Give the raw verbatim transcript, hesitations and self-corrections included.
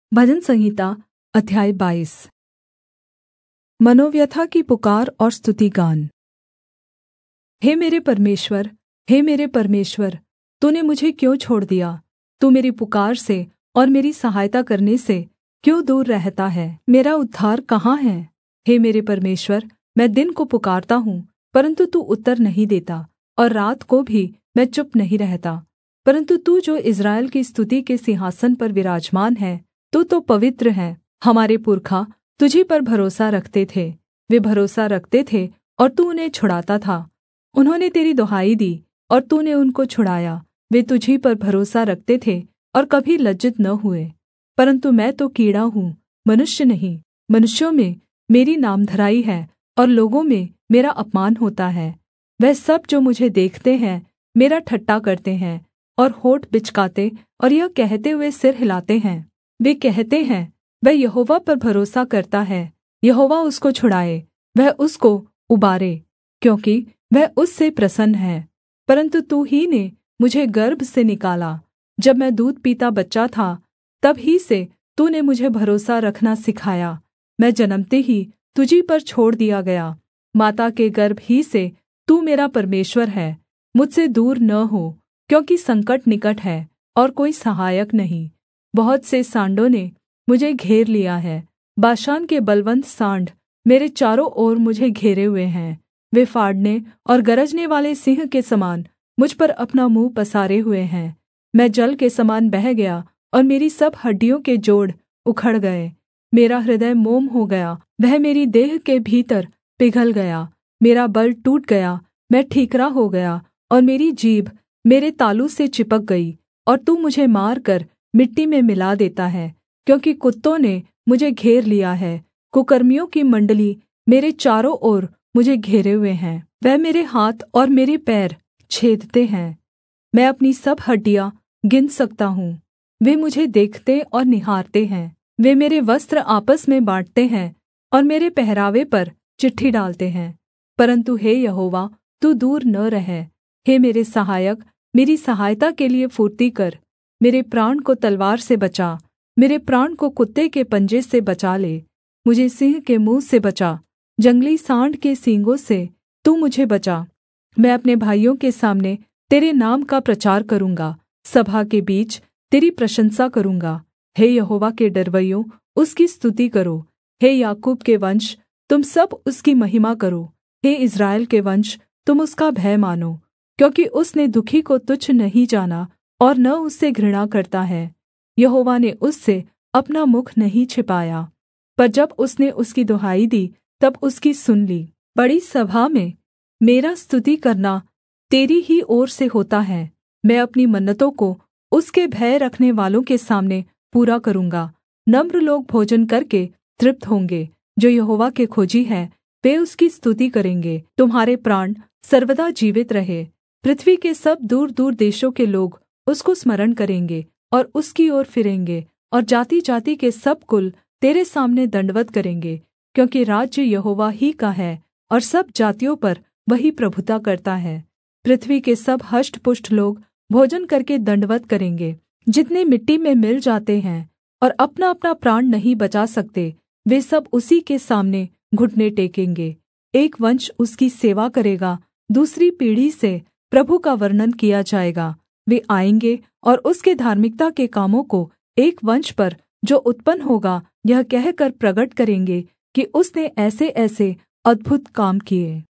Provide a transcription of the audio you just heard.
भजन संहिता अध्याय बाईस। मनोव्यथा की पुकार और स्तुतिगान। हे मेरे परमेश्वर, हे मेरे परमेश्वर, तूने मुझे क्यों छोड़ दिया? तू मेरी पुकार से और मेरी सहायता करने से क्यों दूर रहता है? मेरा उद्धार कहाँ है? हे मेरे परमेश्वर, मैं दिन को पुकारता हूँ, परन्तु तू उत्तर नहीं देता, और रात को भी मैं चुप नहीं रहता। परन्तु तू जो इस्राएल की स्तुति के सिंहासन पर विराजमान है, तू तो पवित्र है। हमारे पुरखा तुझी पर भरोसा रखते थे, वे भरोसा रखते थे और तू उन्हें छुड़ाता था। उन्होंने तेरी दुहाई दी और तूने उनको छुड़ाया। वे तुझी पर भरोसा रखते थे और कभी लज्जित न हुए। परन्तु मैं तो कीड़ा हूँ, मनुष्य नहीं। मनुष्यों में मेरी नामधराई है और लोगों में मेरा अपमान होता है। वह सब जो मुझे देखते हैं मेरा ठट्ठा करते हैं और होंठ बिचकाते और यह कहते हुए सिर हिलाते हैं। वे कहते हैं, वह यहोवा पर भरोसा करता है, यहोवा उसको छुड़ाए, वह उसको उबारे, क्योंकि वह उससे प्रसन्न है। परन्तु तू ही ने मुझे गर्भ से निकाला। जब मैं दूध पीता बच्चा था, तब ही से तूने मुझे भरोसा रखना सिखाया। मैं जन्मते ही तुझी पर छोड़ दिया गया। माता के गर्भ ही से तू मेरा परमेश्वर है। मुझसे दूर न हो, क्योंकि संकट निकट है और कोई सहायक नहीं। बहुत से सांडों ने मुझे घेर लिया है। बाशान के बलवन्त सांड मेरे चारों ओर मुझे घेरे हुए हैं। वे फाड़ने और गरजने वाले सिंह के समान मुझ पर अपना मुँह पसारे हुए हैं। मैं जल के समान बह गया और मेरी सब हड्डियों के जोड़ उखड़ गए। मेरा हृदय मोम हो गया, वह मेरी देह के भीतर पिघल गया। मेरा बल टूट गया, मैं ठीकरा हो गया, और मेरी जीभ मेरे तालू से चिपक गई। और तू मुझे मारकर मिट्टी में मिला देता है, क्योंकि कुत्तों ने मुझे घेर लिया है। कुकर्मियों की मण्डली मेरे चारों ओर मुझे घेरे हुए हैं। वह मेरे हाथ और मेरे पैर छेदते हैं। मैं अपनी सब हड्डियाँ गिन सकता हूँ। वे मुझे देखते और निहारते हैं। वे मेरे वस्त्र आपस में बाँटते हैं और मेरे पहरावे पर चिट्ठी डालते हैं। परन्तु हे यहोवा, तू दूर न रह। हे मेरे सहायक, मेरी सहायता के लिये फुर्ती कर। मेरे प्राण को तलवार से बचा, मेरे प्राण को कुत्ते के पंजे से बचा ले। मुझे सिंह के मुँह से बचा, जंगली सांड के सींगों से तू मुझे बचा। मैं अपने भाइयों के सामने तेरे नाम का प्रचार करूँगा, सभा के बीच तेरी प्रशंसा करूँगा। हे यहोवा के डरवैयों, उसकी स्तुति करो। हे याकूब के वंश, तुम सब उसकी महिमा करो। हे इस्राएल के वंश, तुम उसका भय मानो, क्योंकि उसने दुखी को तुच्छ नहीं जाना और न उससे घृणा करता है। यहोवा ने उससे अपना मुख नहीं छिपाया, पर जब उसने उसकी दुहाई दी तब उसकी सुन ली। बड़ी सभा में मेरा स्तुति करना तेरी ही ओर से होता है। मैं अपनी मन्नतों को उसके भय रखने वालों के सामने पूरा करूँगा। नम्र लोग भोजन करके तृप्त होंगे, जो यहोवा के खोजी हैं वे उसकी स्तुति करेंगे। तुम्हारे प्राण सर्वदा जीवित रहे। पृथ्वी के सब दूर दूर देशों के लोग उसको स्मरण करेंगे और उसकी ओर फिरेंगे, और जाति-जाति के सब कुल तेरे सामने दण्डवत् करेंगे, क्योंकि राज्य यहोवा ही का है और सब जातियों पर वही प्रभुता करता है। पृथ्वी के सब हष्टपुष्ट लोग भोजन करके दण्डवत् करेंगे। जितने मिट्टी में मिल जाते हैं और अपना-अपना प्राण नहीं बचा सकते, वे सब उसी के सामने घुटने टेकेंगे। एक वंश उसकी सेवा करेगा, दूसरी पीढ़ी से प्रभु का वर्णन किया जाएगा। वे आएँगे और उसके धार्मिकता के कामों को एक वंश पर जो उत्पन्न होगा यह कहकर प्रगट करेंगे कि उसने ऐसेऐसे अद्भुत काम किए।